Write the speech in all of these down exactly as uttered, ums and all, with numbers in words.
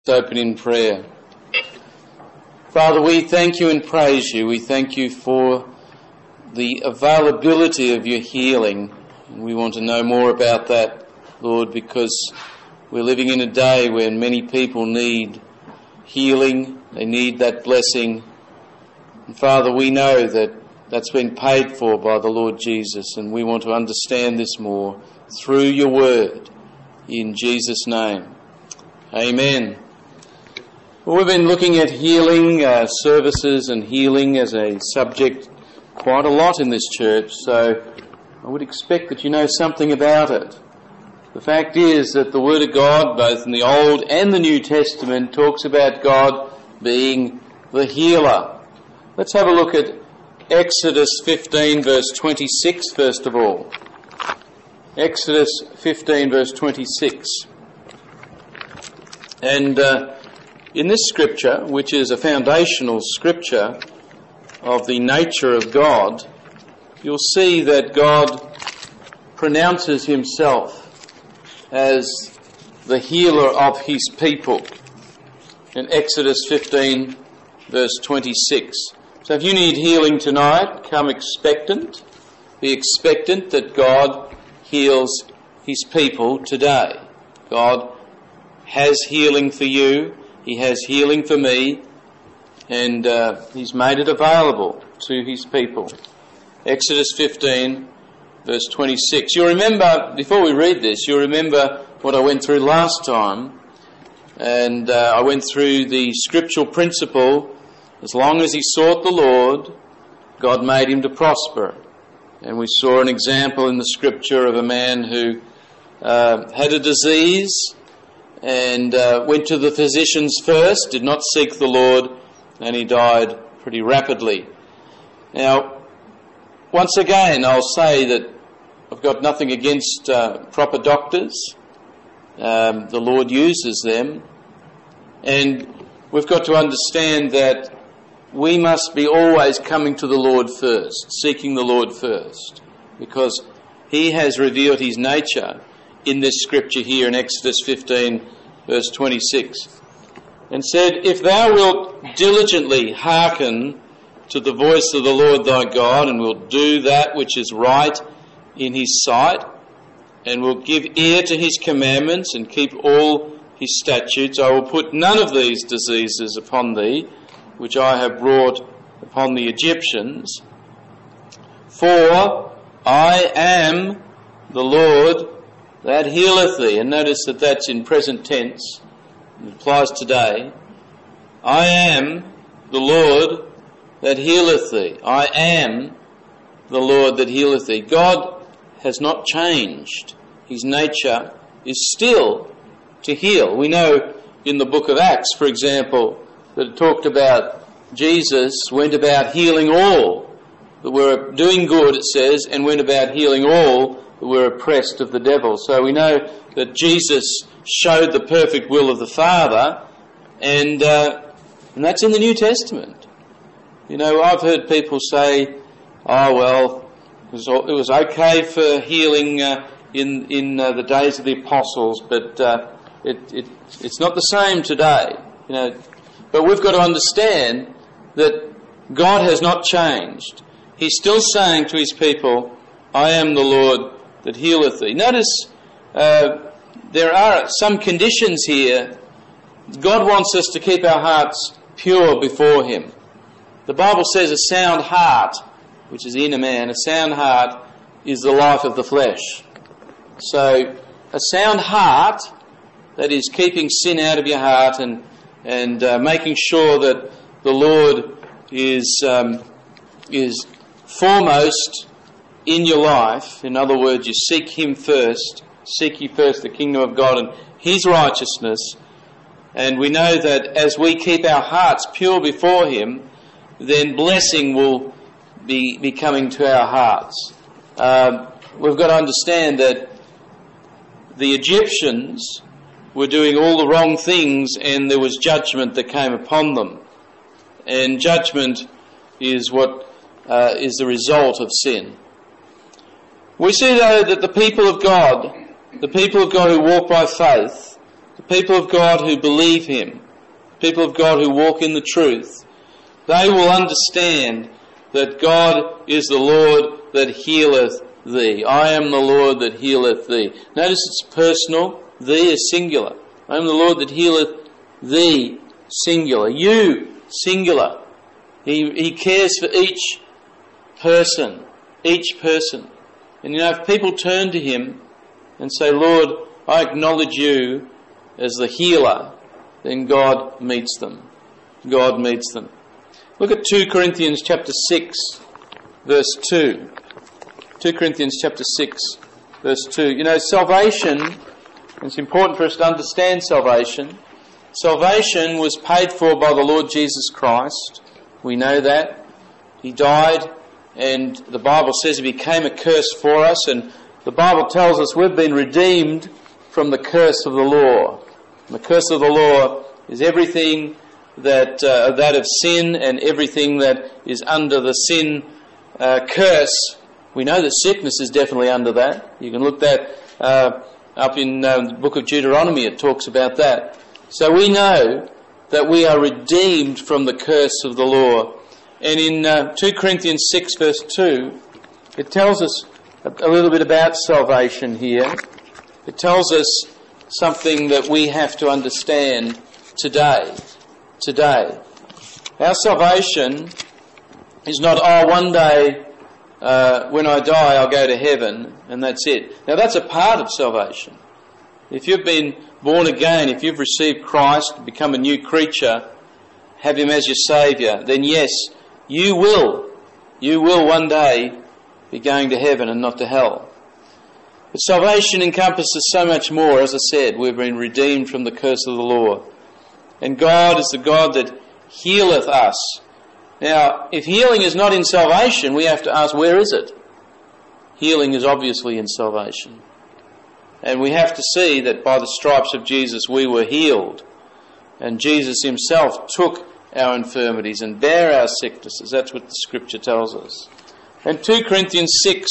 Let's open in prayer. Father, we thank you and praise you. We thank you for the availability of your healing. And we want to know more about that, Lord, because we're living in a day when many people need healing. They need that blessing. And Father, we know that that's been paid for by the Lord Jesus, and we want to understand this more through your word. In Jesus' name. Amen. Well, we've been looking at healing uh, services and healing as a subject quite a lot in this church, so I would expect that you know something about it. The fact is that the Word of God, both in the Old and the New Testament, talks about God being the healer. Let's have a look at Exodus fifteen verse twenty-six first of all. Exodus fifteen verse twenty-six. And uh, in this scripture, which is a foundational scripture of the nature of God, you'll see that God pronounces himself as the healer of his people. In Exodus fifteen verse twenty-six. So if you need healing tonight, come expectant. Be expectant that God heals his people today. God has healing for you. He has healing for me, and uh, he's made it available to his people. Exodus fifteen, verse twenty-six. You'll remember, before we read this, you'll remember what I went through last time, and uh, I went through the scriptural principle, as long as he sought the Lord, God made him to prosper. And we saw an example in the scripture of a man who uh, had a disease, and uh, went to the physicians first, did not seek the Lord, and he died pretty rapidly. Now, once again, I'll say that I've got nothing against uh, proper doctors. Um, the Lord uses them. And we've got to understand that we must be always coming to the Lord first, seeking the Lord first, because he has revealed his nature in this scripture here in Exodus fifteen verse twenty-six, and said, "If thou wilt diligently hearken to the voice of the Lord thy God, and wilt do that which is right in his sight, and wilt give ear to his commandments, and keep all his statutes, I will put none of these diseases upon thee, which I have brought upon the Egyptians, for I am the Lord that healeth thee." And notice that that's in present tense. It applies today. I am the Lord that healeth thee. I am the Lord that healeth thee. God has not changed. His nature is still to heal. We know in the book of Acts, for example, that it talked about Jesus went about healing all that were doing good, it says, and went about healing all that were oppressed of the devil. So we know that Jesus showed the perfect will of the Father, and uh, and that's in the New Testament. You know, I've heard people say, "Oh well, it was, it was okay for healing uh, in in uh, the days of the apostles, but uh, it, it it's not the same today." You know, but we've got to understand that God has not changed. He's still saying to his people, "I am the Lord that healeth thee." Notice uh, there are some conditions here. God wants us to keep our hearts pure before him. The Bible says a sound heart, which is in a man, a sound heart is the life of the flesh. So a sound heart, that is keeping sin out of your heart and, and uh, making sure that the Lord is um, is foremost in your life. In other words, you seek him first. Seek ye first the kingdom of God and his righteousness. And we know that as we keep our hearts pure before him, then blessing will be, be coming to our hearts. Um, we've got to understand that the Egyptians were doing all the wrong things, and there was judgment that came upon them. And judgment is what uh, is the result of sin. We see, though, that the people of God, the people of God who walk by faith, the people of God who believe him, people of God who walk in the truth, they will understand that God is the Lord that healeth thee. I am the Lord that healeth thee. Notice it's personal. Thee is singular. I am the Lord that healeth thee, singular. You, singular. He, he cares for each person, each person. And you know, if people turn to him and say, Lord, I acknowledge you as the healer, then God meets them. God meets them. Look at two Corinthians chapter six, verse two. two Corinthians chapter six, verse two. You know, salvation, it's important for us to understand salvation. Salvation was paid for by the Lord Jesus Christ. We know that. He died, and the Bible says he became a curse for us, and the Bible tells us we've been redeemed from the curse of the law. And the curse of the law is everything that uh, that of sin and everything that is under the sin uh, curse. We know that sickness is definitely under that. You can look that uh, up in uh, the book of Deuteronomy. It talks about that. So we know that we are redeemed from the curse of the law. And in uh, two Corinthians six verse two, it tells us a, a little bit about salvation here. It tells us something that we have to understand today. Today. Our salvation is not, oh, one day uh, when I die I'll go to heaven and that's it. Now that's a part of salvation. If you've been born again, if you've received Christ, become a new creature, have him as your Saviour, then yes, you will, you will one day be going to heaven and not to hell. But salvation encompasses so much more. As I said, we've been redeemed from the curse of the law. And God is the God that healeth us. Now, if healing is not in salvation, we have to ask, where is it? Healing is obviously in salvation. And we have to see that by the stripes of Jesus we were healed. And Jesus himself took our infirmities and bare our sicknesses. That's what the scripture tells us. And two Corinthians six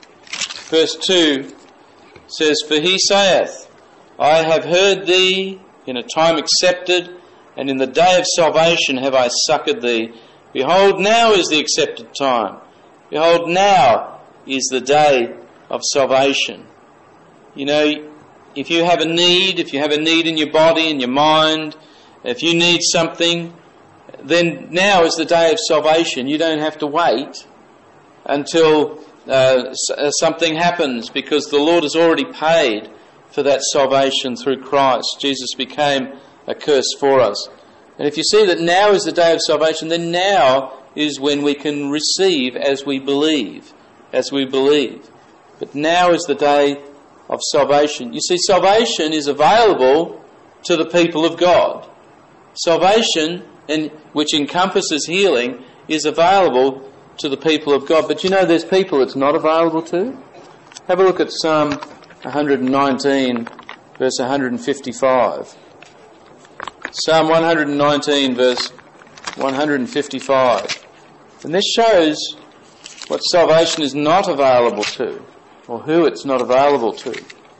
verse two says, For he saith, I have heard thee in a time accepted, and in the day of salvation have I succoured thee. Behold, now is the accepted time. Behold, now is the day of salvation. You know, if you have a need, if you have a need in your body, in your mind, if you need something, then now is the day of salvation. You don't have to wait until uh, something happens, because the Lord has already paid for that salvation through Christ. Jesus became a curse for us. And if you see that now is the day of salvation, then now is when we can receive as we believe, as we believe. But now is the day of salvation. You see, salvation is available to the people of God. Salvation, and which encompasses healing, is available to the people of God. But you know, there's people it's not available to. Have a look at Psalm one nineteen, verse one fifty-five. Psalm one nineteen, verse one fifty-five. And this shows what salvation is not available to, or who it's not available to.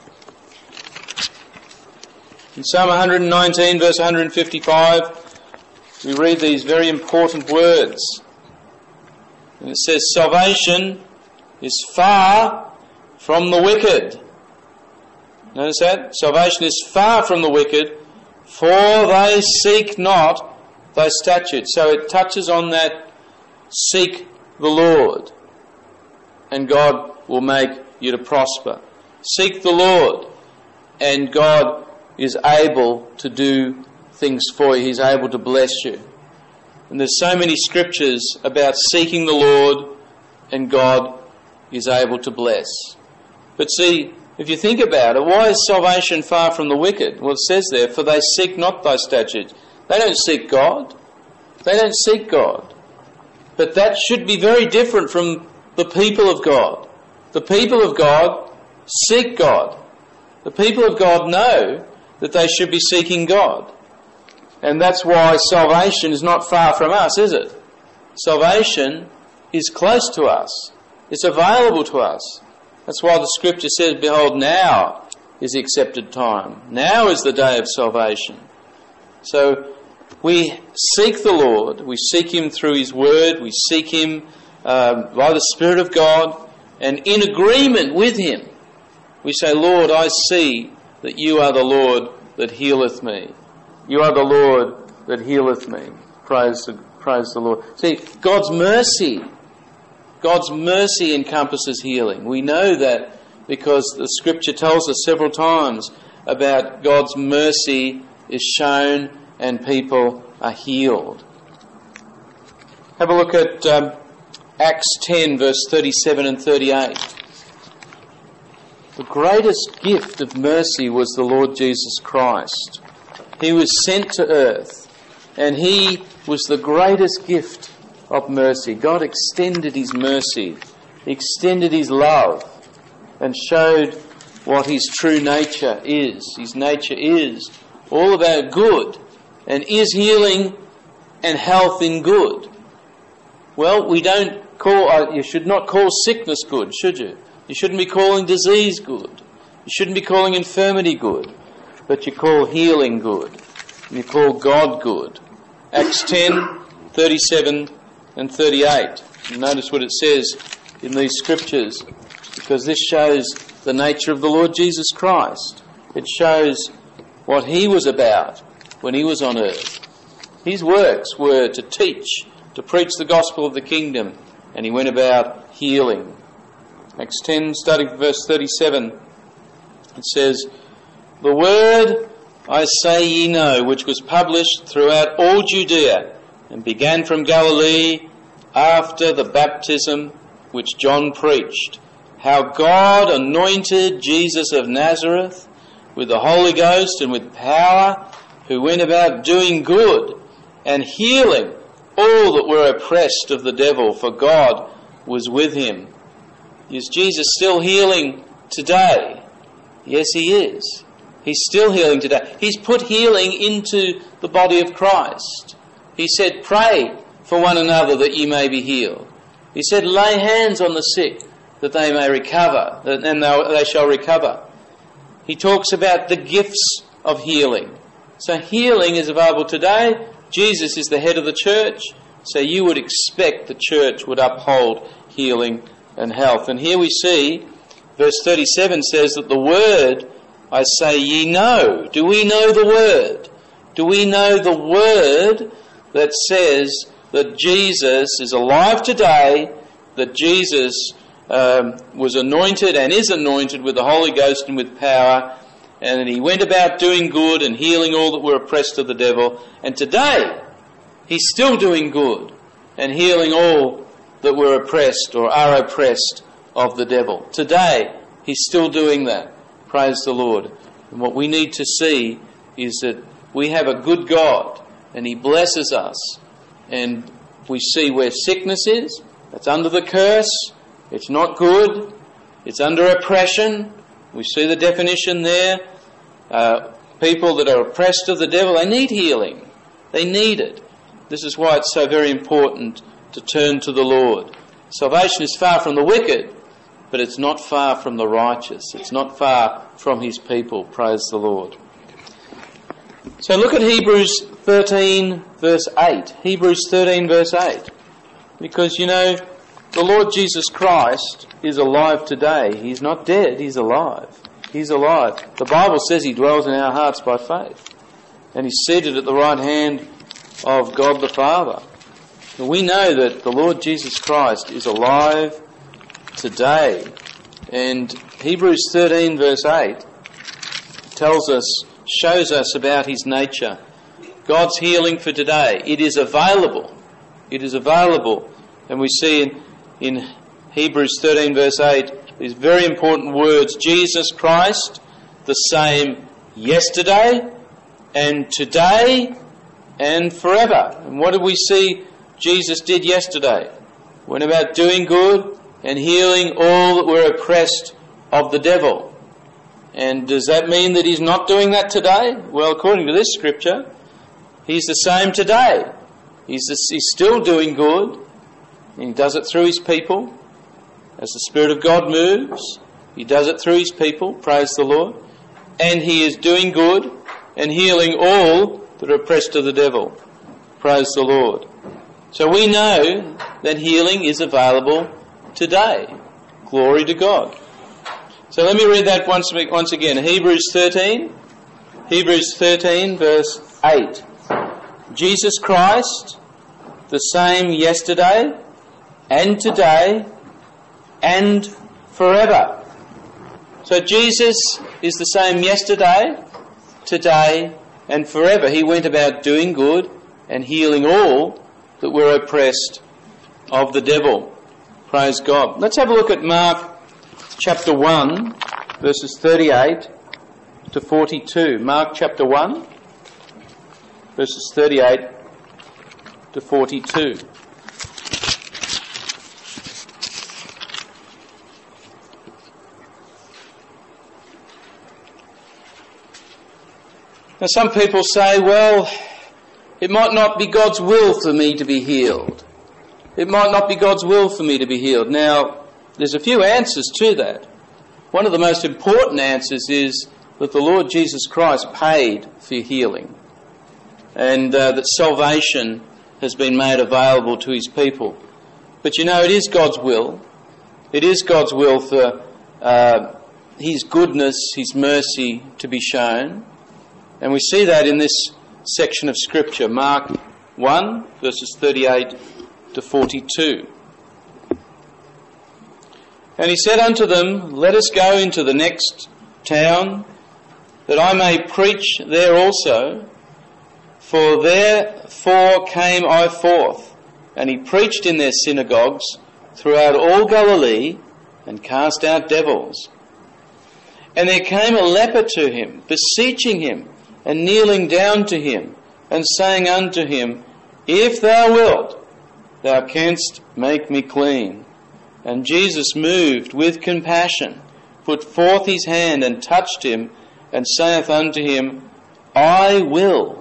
In Psalm one nineteen, verse one fifty-five, we read these very important words. And it says, Salvation is far from the wicked. Notice that? Salvation is far from the wicked, for they seek not thy statutes. So it touches on that, seek the Lord, and God will make you to prosper. Seek the Lord, and God is able to do things for you. He's able to bless you. And there's so many scriptures about seeking the Lord, and God is able to bless. But see, if you think about it, why is salvation far from the wicked? Well, it says there, for they seek not thy statutes. They don't seek God. They don't seek God. But that should be very different from the people of God. The people of God seek God. The people of God know that they should be seeking God. And that's why salvation is not far from us, is it? Salvation is close to us. It's available to us. That's why the scripture says, Behold, now is the accepted time. Now is the day of salvation. So we seek the Lord, we seek him through his word, we seek him uh, by the Spirit of God, and in agreement with him, we say, Lord, I see that you are the Lord that healeth me. You are the Lord that healeth me. Praise the, praise the Lord. See, God's mercy, God's mercy encompasses healing. We know that because the Scripture tells us several times about God's mercy is shown and people are healed. Have a look at um, Acts ten, verse thirty-seven and thirty-eight. The greatest gift of mercy was the Lord Jesus Christ. He was sent to earth, and he was the greatest gift of mercy. God extended his mercy, extended his love, and showed what his true nature is. His nature is all about good, and is healing and health in good. Well, we don't call, uh, you should not call sickness good, should you? You shouldn't be calling disease good. You shouldn't be calling infirmity good. But you call healing good. You call God good. Acts ten, thirty-seven and thirty-eight. And notice what it says in these scriptures, because this shows the nature of the Lord Jesus Christ. It shows what he was about when he was on earth. His works were to teach, to preach the gospel of the kingdom, and he went about healing. Acts ten, starting from verse thirty-seven, it says, "The word I say ye know, which was published throughout all Judea, and began from Galilee after the baptism which John preached, how God anointed Jesus of Nazareth with the Holy Ghost and with power, who went about doing good and healing all that were oppressed of the devil, for God was with him." Is Jesus still healing today? Yes, he is. He's still healing today. He's put healing into the body of Christ. He said, pray for one another that ye may be healed. He said, lay hands on the sick that they may recover, and they shall recover. He talks about the gifts of healing. So healing is available today. Jesus is the head of the church, so you would expect the church would uphold healing and health. And here we see, verse thirty-seven says that the word, I say ye know. Do we know the word? Do we know the word that says that Jesus is alive today, that Jesus um, was anointed and is anointed with the Holy Ghost and with power, and that he went about doing good and healing all that were oppressed of the devil, and today he's still doing good and healing all that were oppressed or are oppressed of the devil. Today, he's still doing that. Praise the Lord. And what we need to see is that we have a good God, and he blesses us. And we see where sickness is, that's under the curse, it's not good, it's under oppression. We see the definition there. Uh, people that are oppressed of the devil, they need healing. They need it. This is why it's so very important to turn to the Lord. Salvation is far from the wicked, but it's not far from the righteous. It's not far from his people. Praise the Lord. So look at Hebrews thirteen verse eight. Hebrews thirteen verse eight. Because, you know, the Lord Jesus Christ is alive today. He's not dead, he's alive. He's alive. The Bible says he dwells in our hearts by faith. And he's seated at the right hand of God the Father. We know that the Lord Jesus Christ is alive today. And Hebrews thirteen verse eight tells us, shows us about his nature. God's healing for today. It is available. It is available. And we see in, in Hebrews thirteen verse eight these very important words, Jesus Christ, the same yesterday and today and forever. And what did we see Jesus did yesterday? Went about doing good and healing all that were oppressed of the devil. And does that mean that he's not doing that today? Well, according to this scripture, he's the same today. He's, the, he's still doing good, and he does it through his people. As the Spirit of God moves, he does it through his people. Praise the Lord. and he is doing good and healing all that are oppressed of the devil. Praise the Lord. So we know that healing is available today. Glory to God. So let me read that once, once again. Hebrews thirteen. Hebrews thirteen verse eight. Jesus Christ, the same yesterday and today and forever. So Jesus is the same yesterday, today and forever. He went about doing good and healing all that were oppressed of the devil. Praise God. Let's have a look at Mark chapter one, verses thirty-eight to forty-two. Mark chapter one, verses thirty-eight to forty-two. Now some people say, well, it might not be God's will for me to be healed. It might not be God's will for me to be healed. Now, there's a few answers to that. One of the most important answers is that the Lord Jesus Christ paid for healing, and uh, that salvation has been made available to his people. But you know, it is God's will. It is God's will for uh, his goodness, his mercy to be shown. And we see that in this section of Scripture, Mark one, verses thirty-eight to forty-two. And he said unto them, Let us go into the next town, that I may preach there also, for therefore came I forth. And he preached in their synagogues throughout all Galilee, and cast out devils. And there came a leper to him, beseeching him, and kneeling down to him, and saying unto him, If thou wilt, thou canst make me clean. And Jesus, moved with compassion, put forth his hand and touched him, and saith unto him, I will,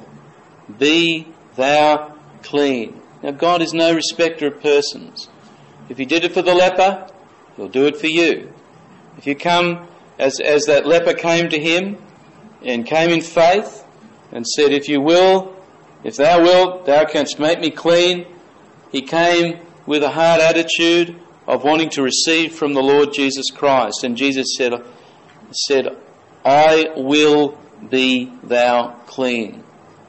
be thou clean. Now God is no respecter of persons. If he did it for the leper, he'll do it for you. If you come as, as that leper came to him, and came in faith, and said, If you will, if thou wilt, thou canst make me clean. He came with a hard attitude of wanting to receive from the Lord Jesus Christ. And Jesus said, said, I will, be thou clean.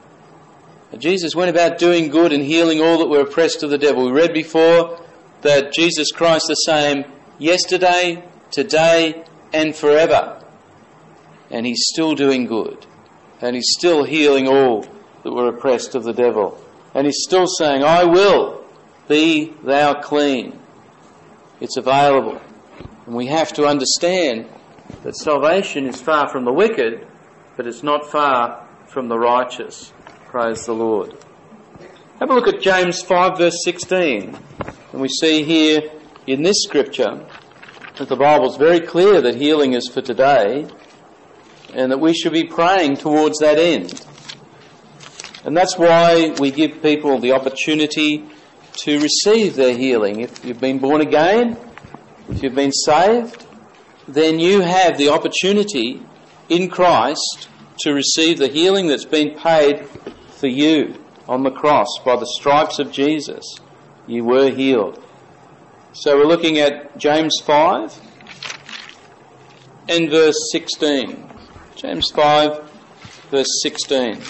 And Jesus went about doing good and healing all that were oppressed of the devil. We read before that Jesus Christ the same yesterday, today and forever. And he's still doing good. And he's still healing all that were oppressed of the devil. And he's still saying, I will, be thou clean. It's available. And we have to understand that salvation is far from the wicked, but it's not far from the righteous. Praise the Lord. Have a look at James five verse sixteen. And we see here in this scripture that the Bible's very clear that healing is for today, and that we should be praying towards that end. And that's why we give people the opportunity to receive their healing. If you've been born again, if you've been saved, then you have the opportunity in Christ to receive the healing that's been paid for you on the cross. By the stripes of Jesus, you were healed. So we're looking at James five and verse sixteen. James five verse sixteen.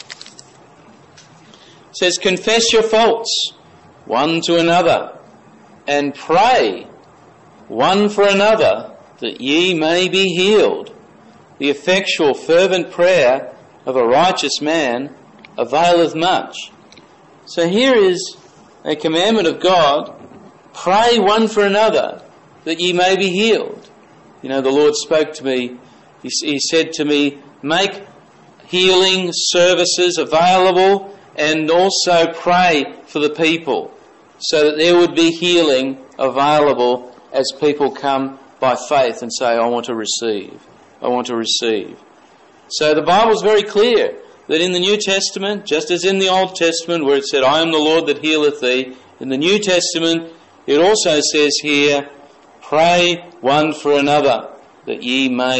It says, Confess your faults one to another, and pray one for another, that ye may be healed. The effectual fervent prayer of a righteous man availeth much. So here is a commandment of God: pray one for another, that ye may be healed. You know, the Lord spoke to me, he, he said to me, make healing services available, and also pray for the people, so that there would be healing available as people come by faith and say, I want to receive. I want to receive. So the Bible's very clear that in the New Testament, just as in the Old Testament where it said, I am the Lord that healeth thee, in the New Testament it also says here, pray one for another, that ye may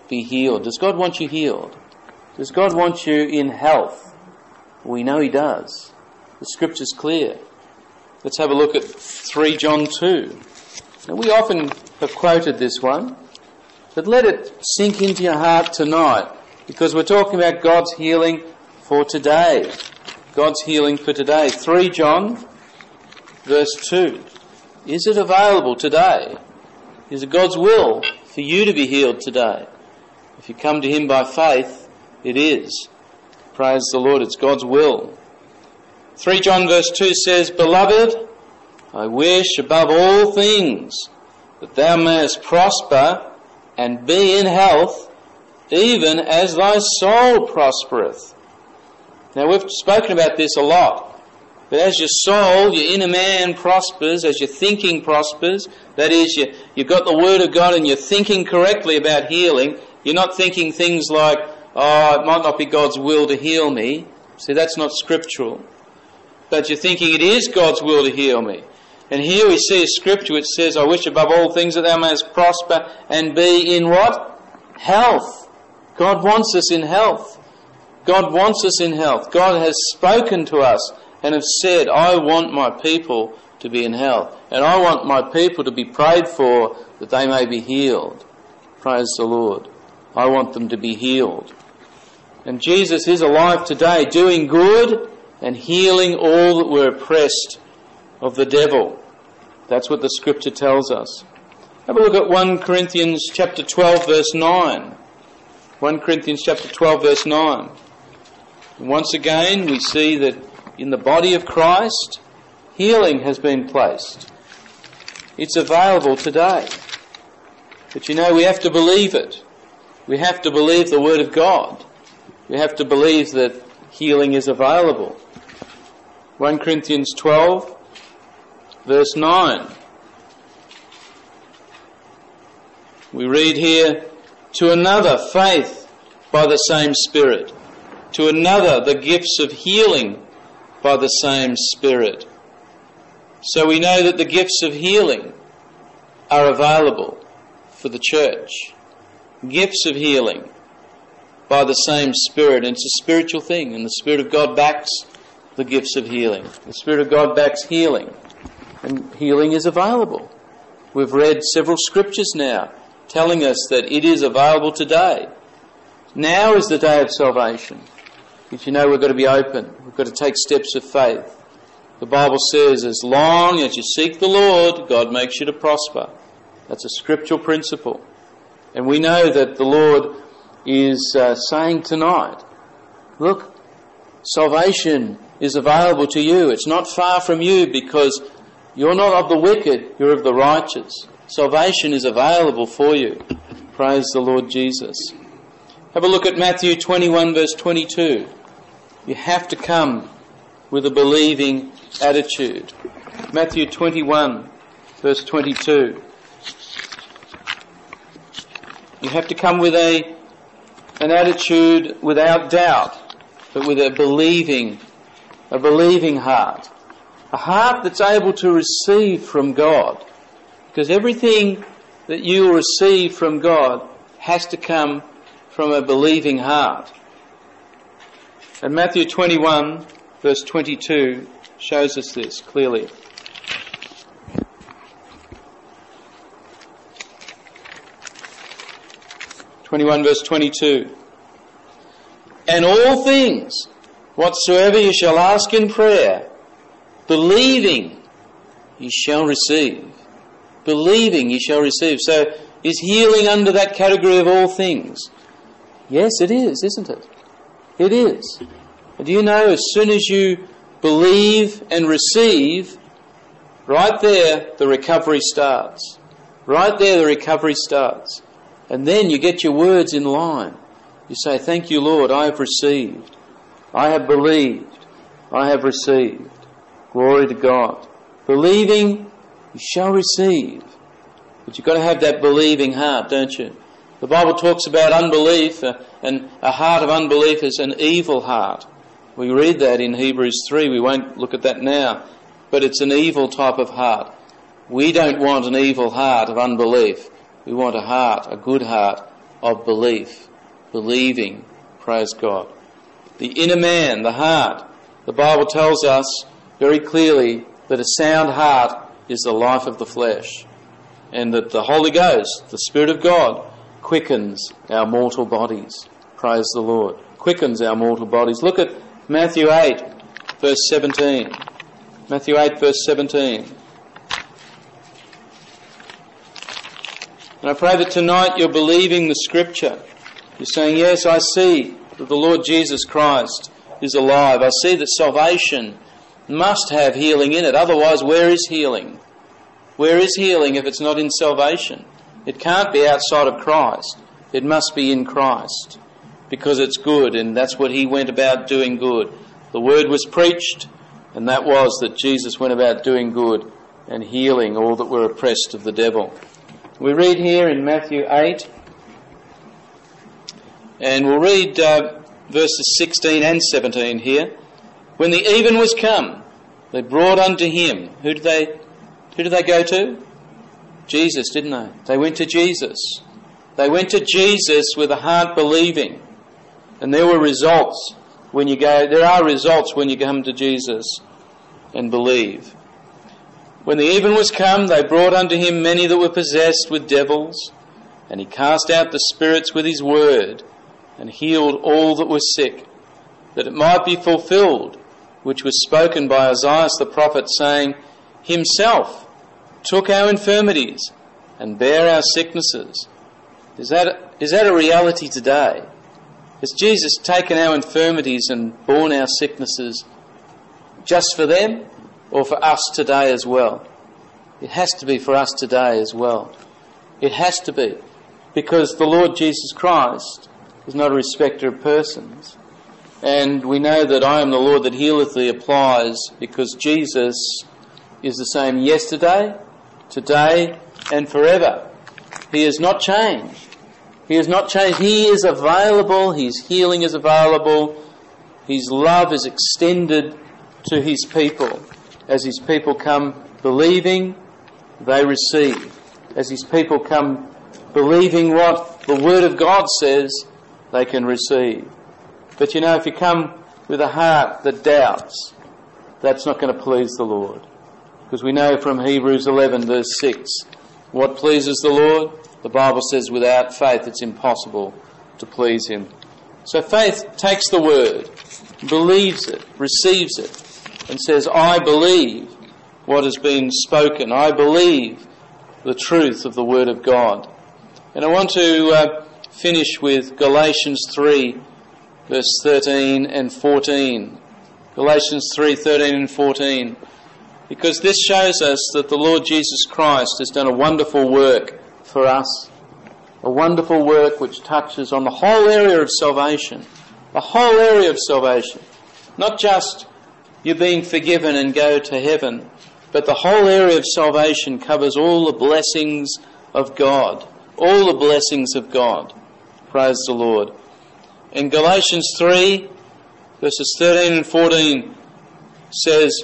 be healed? Does God want you healed? Does God want you in health? We know He does. The Scripture's clear. Let's have a look at three John two. Now, we often have quoted this one, but let it sink into your heart tonight, because we're talking about God's healing for today. God's healing for today. three John, verse two. Is it available today? Is it God's will for you to be healed today? If you come to Him by faith, it is. Praise the Lord, it's God's will. three John verse two says, Beloved, I wish above all things that thou mayest prosper and be in health, even as thy soul prospereth. Now, we've spoken about this a lot. But as your soul, your inner man prospers, as your thinking prospers, that is, you, you've got the Word of God and you're thinking correctly about healing, you're not thinking things like, oh, it might not be God's will to heal me. See, that's not scriptural. But you're thinking it is God's will to heal me. And here we see a scripture which says, I wish above all things that thou mayest prosper and be in what? Health. God wants us in health. God wants us in health. God has spoken to us and have said, I want my people to be in health. And I want my people to be prayed for that they may be healed. Praise the Lord. I want them to be healed. And Jesus is alive today, doing good and healing all that were oppressed of the devil. That's what the scripture tells us. Have a look at First Corinthians chapter twelve verse nine. First Corinthians chapter twelve verse nine. And once again we see that in the body of Christ, healing has been placed. It's available today. But you know, we have to believe it. We have to believe the Word of God. We have to believe that healing is available. First Corinthians twelve, verse nine. We read here, to another faith by the same Spirit, to another the gifts of healing by the same Spirit. So we know that the gifts of healing are available for the church. Gifts of healing by the same Spirit. And it's a spiritual thing, and the Spirit of God backs the gifts of healing. The Spirit of God backs healing, and healing is available. We've read several scriptures now telling us that it is available today. Now is the day of salvation. If you know, we've got to be open. We've got to take steps of faith. The Bible says, as long as you seek the Lord, God makes you to prosper. That's a scriptural principle. And we know that the Lord is uh, saying tonight, look, salvation is available to you. It's not far from you, because you're not of the wicked, you're of the righteous. Salvation is available for you. Praise the Lord Jesus. Have a look at Matthew twenty-one verse twenty-two. You have to come with a believing attitude. Matthew twenty-one verse twenty-two. You have to come with a an attitude without doubt, but with a believing, a believing heart. A heart that's able to receive from God. Because everything that you will receive from God has to come from a believing heart. And Matthew twenty-one verse twenty-two shows us this clearly. twenty-one verse twenty-two. And all things, whatsoever you shall ask in prayer, believing, you shall receive. Believing, you shall receive. So, is healing under that category of all things? Yes, it is, isn't it? It is. And do you know, as soon as you believe and receive, right there the recovery starts. Right there the recovery starts. And then you get your words in line. You say, thank you, Lord, I have received. I have believed. I have received. Glory to God. Believing, you shall receive. But you've got to have that believing heart, don't you? The Bible talks about unbelief, uh, and a heart of unbelief is an evil heart. We read that in Hebrews three. We won't look at that now. But it's an evil type of heart. We don't want an evil heart of unbelief. We want a heart, a good heart, of belief, believing, praise God. The inner man, the heart, the Bible tells us very clearly that a sound heart is the life of the flesh, and that the Holy Ghost, the Spirit of God, quickens our mortal bodies. Praise the Lord. Quickens our mortal bodies. Look at Matthew eight, verse seventeen. Matthew eight, verse seventeen. And I pray that tonight you're believing the Scripture. You're saying, yes, I see that the Lord Jesus Christ is alive. I see that salvation must have healing in it. Otherwise, where is healing? Where is healing if it's not in salvation? It can't be outside of Christ. It must be in Christ, because it's good, and that's what he went about doing good. The word was preached, and that was that Jesus went about doing good and healing all that were oppressed of the devil. We read here in Matthew eight, and we'll read uh, verses sixteen and seventeen here. When the even was come, they brought unto him. Who did they, who did they go to? Jesus, didn't they? They went to Jesus. They went to Jesus with a heart believing. And there were results when you go, there are results when you come to Jesus and believe. When the even was come, they brought unto him many that were possessed with devils, and he cast out the spirits with his word, and healed all that were sick, that it might be fulfilled, which was spoken by Isaiah the prophet, saying, himself took our infirmities and bare our sicknesses. Is that, is that a reality today? Has Jesus taken our infirmities and borne our sicknesses just for them, or for us today as well? It has to be for us today as well. It has to be, because the Lord Jesus Christ is not a respecter of persons. And we know that I am the Lord that healeth thee applies because Jesus is the same yesterday, today, and forever. He has not changed. He has not changed. He is available. His healing is available. His love is extended to his people. As his people come believing, they receive. As his people come believing what the Word of God says, they can receive. But you know, if you come with a heart that doubts, that's not going to please the Lord. Because we know from Hebrews eleven verse six, what pleases the Lord? The Bible says without faith it's impossible to please him. So faith takes the word, believes it, receives it, and says, I believe what has been spoken. I believe the truth of the Word of God. And I want to uh, finish with Galatians three, verse thirteen and fourteen. Galatians three, thirteen and fourteen. Because this shows us that the Lord Jesus Christ has done a wonderful work for us. A wonderful work which touches on the whole area of salvation. The whole area of salvation. Not just you being forgiven and go to heaven, but the whole area of salvation covers all the blessings of God. All the blessings of God. Praise the Lord. In Galatians three, verses thirteen and fourteen says,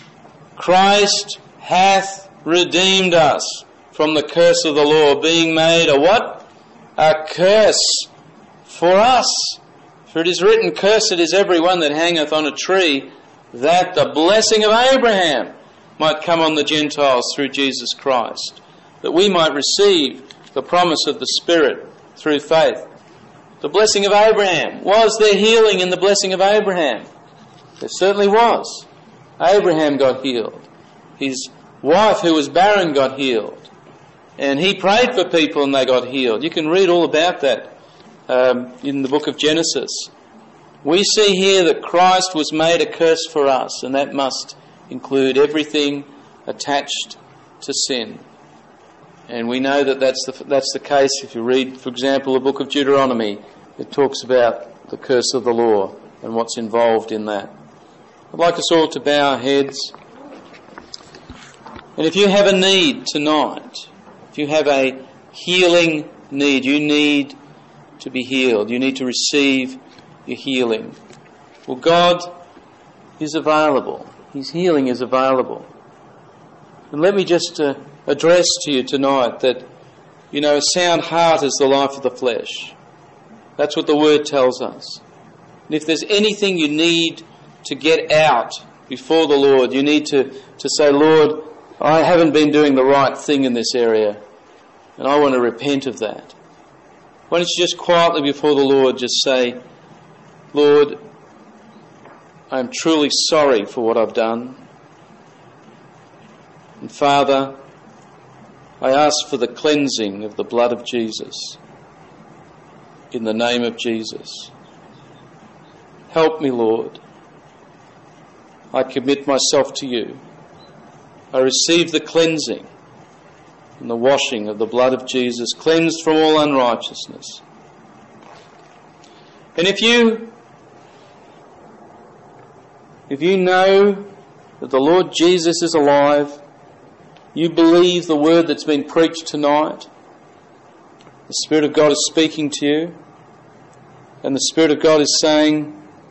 Christ hath redeemed us from the curse of the law, being made a what? A curse for us. For it is written, Cursed is every one that hangeth on a tree, that the blessing of Abraham might come on the Gentiles through Jesus Christ, that we might receive the promise of the Spirit through faith. The blessing of Abraham. Was there healing in the blessing of Abraham? There certainly was. Abraham got healed. His wife, who was barren, got healed. And he prayed for people and they got healed. You can read all about that um, in the book of Genesis. We see here that Christ was made a curse for us, and that must include everything attached to sin. And we know that that's the, that's the case if you read, for example, the book of Deuteronomy. It talks about the curse of the law and what's involved in that. I'd like us all to bow our heads. And if you have a need tonight, if you have a healing need, you need to be healed. You need to receive your healing. Well, God is available. His healing is available. And let me just uh, address to you tonight that You know, a sound heart is the life of the flesh. That's what the Word tells us. And if there's anything you need to get out before the Lord, you need to, to say, Lord, I haven't been doing the right thing in this area, and I want to repent of that. Why don't you just quietly before the Lord just say, Lord, I'm truly sorry for what I've done. And Father, I ask for the cleansing of the blood of Jesus. In the name of Jesus. Help me, Lord. I commit myself to you. I receive the cleansing and the washing of the blood of Jesus, cleansed from all unrighteousness. And if you, if you know that the Lord Jesus is alive, you believe the word that's been preached tonight, the Spirit of God is speaking to you, and the Spirit of God is saying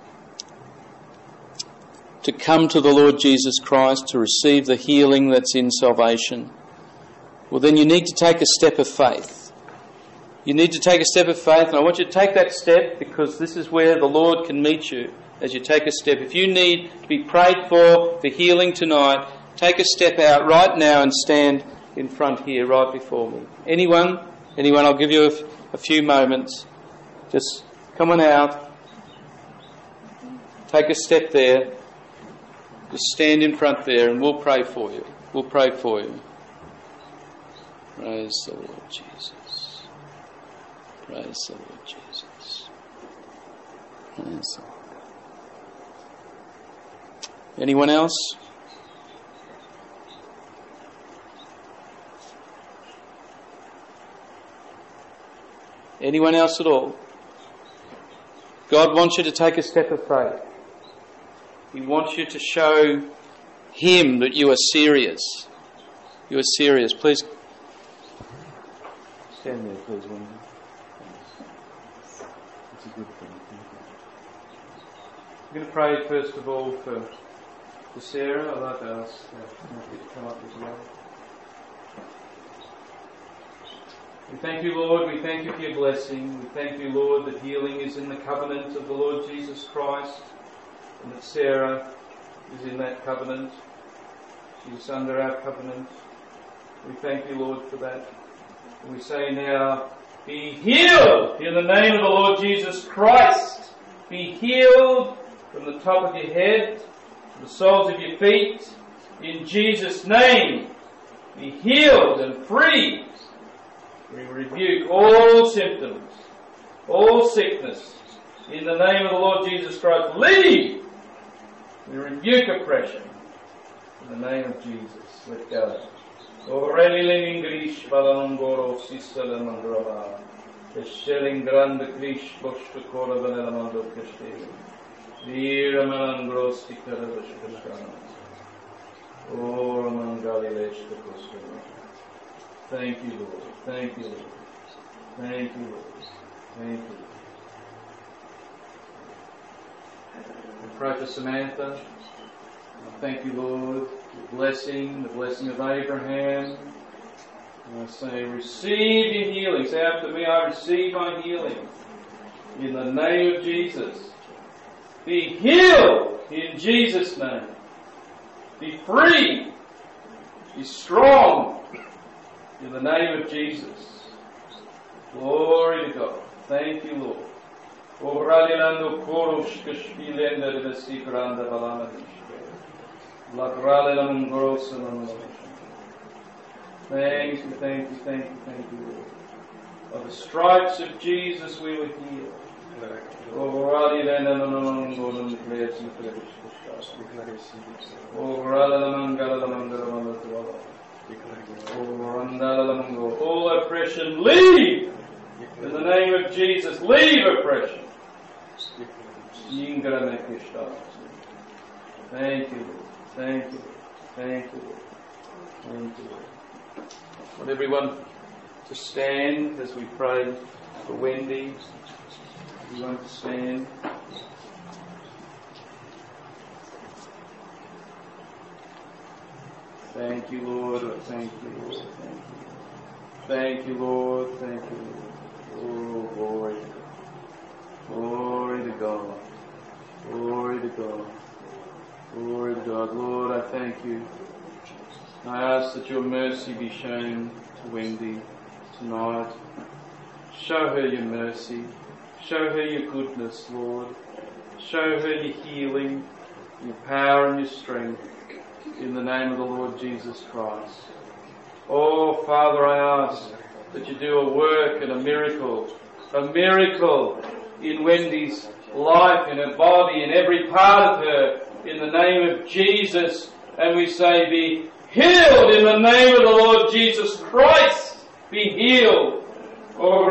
to come to the Lord Jesus Christ, to receive the healing that's in salvation, well then you need to take a step of faith. You need to take a step of faith, and I want you to take that step because this is where the Lord can meet you as you take a step. If you need to be prayed for for healing tonight, take a step out right now and stand in front here, right before me. Anyone? Anyone? I'll give you a, a few moments. Just come on out. Take a step there. Just stand in front there and we'll pray for you. We'll pray for you. Praise the Lord Jesus. Praise the Lord Jesus. Praise the Lord. Anyone else? Anyone else at all? God wants you to take a step of faith. He wants you to show Him that you are serious. You are serious. Please stand there, please, Wendy. It's a good thing. I'm going to pray first of all for, for Sarah. I'd like to ask Matthew to come up as well. We thank you, Lord. We thank you for your blessing. We thank you, Lord, that healing is in the covenant of the Lord Jesus Christ, and that Sarah is in that covenant. She's under our covenant. We thank you, Lord, for that. And we say now, be healed in the name of the Lord Jesus Christ. Be healed from the top of your head to the soles of your feet. In Jesus' name, be healed and free. We rebuke all symptoms, all sickness, in the name of the Lord Jesus Christ. Leave! We rebuke oppression, in the name of Jesus. Let go. Thank you, Lord. Thank you, Lord. Thank you, Lord. Thank you. I pray for Samantha. I thank you, Lord, for the blessing, the blessing of Abraham. And I say, receive your healing. Say after me, I receive my healing. In the name of Jesus. Be healed in Jesus' name. Be free. Be strong. In the name of Jesus. Glory to God. Thank you, Lord. Thank you, thank you, thank you, thank you, Lord. By the stripes of Jesus we were healed. All oppression, leave! In the name of Jesus, leave oppression. Thank you, Lord. Thank you, Lord. Thank you, Lord. Thank you, Lord. I want everyone to stand as we pray for Wendy. Everyone to stand. Thank you, Lord. Thank you, Lord. Thank you. Thank you, Lord. Thank you, Lord. Oh, glory to God. Glory to God. Glory to God. Glory to God. Lord, I thank you. I ask that your mercy be shown to Wendy tonight. Show her your mercy. Show her your goodness, Lord. Show her your healing, your power and your strength in the name of the Lord Jesus Christ. Oh, Father, I ask that you do a work and a miracle, a miracle in Wendy's life, in her body, in every part of her, in the name of Jesus. And we say, be healed in the name of the Lord Jesus Christ. Be healed. Oh,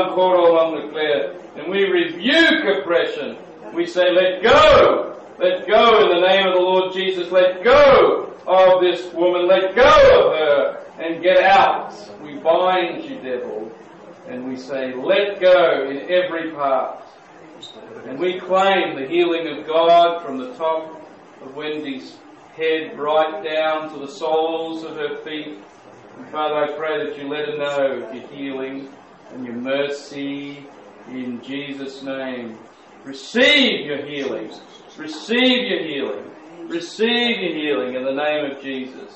and we rebuke oppression. We say, let go. Let go in the name of the Lord Jesus. Let go of this woman. Let go of her and get out. We bind you, devil. And we say, let go in every part. And we claim the healing of God from the top of Wendy's head right down to the soles of her feet. And Father, I pray that you let her know of your healing and your mercy in Jesus' name. Receive your healing. Receive your healing. Receive your healing in the name of Jesus.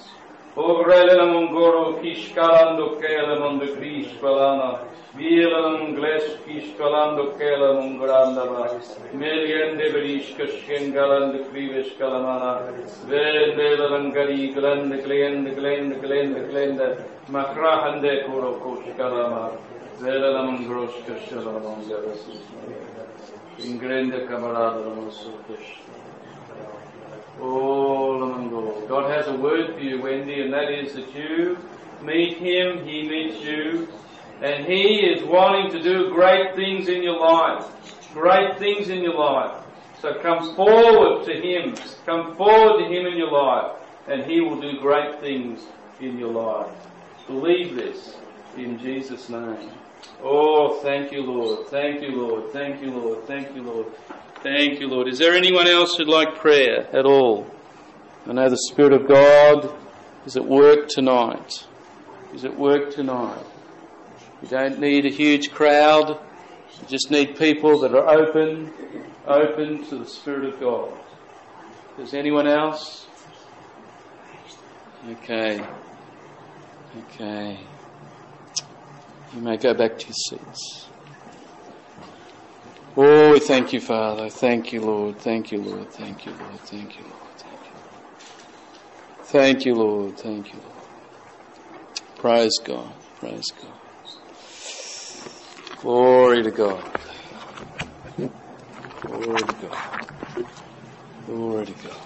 Oh, God has a word for you, Wendy, and that is that you meet Him, He meets you, and He is wanting to do great things in your life. Great things in your life. So come forward to Him. Come forward to Him in your life, and He will do great things in your life. Believe this in Jesus' name. Oh, thank you, Lord. Thank you, Lord. Thank you, Lord. Thank you, Lord. Thank you, Lord. Is there anyone else who'd like prayer at all? I know the Spirit of God is at work tonight. Is at work tonight. You don't need a huge crowd. You just need people that are open, open to the Spirit of God. Is anyone else? Okay. Okay. You may go back to your seats. Oh, we thank you, Father. Thank you, Lord. Thank you, Lord. Thank you, Lord. Thank you, Lord. Thank you. Thank you, Lord. Thank you, Lord. Praise God. Praise God. Glory to God. Glory to God. Glory to God.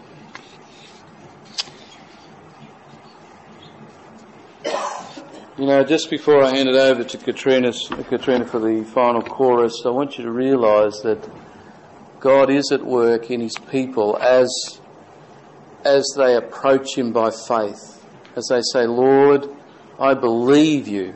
You know, just before I hand it over to Katrina, Katrina for the final chorus, I want you to realise that God is at work in His people as, as they approach Him by faith. As they say, Lord, I believe you.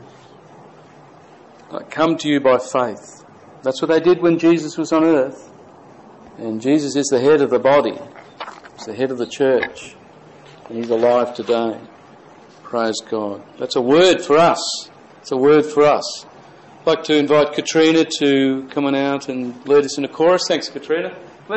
I come to you by faith. That's what they did when Jesus was on earth. And Jesus is the head of the body. He's the head of the church. And He's alive today. Praise God. That's a word for us. It's a word for us. I'd like to invite Katrina to come on out and lead us in a chorus. Thanks, Katrina.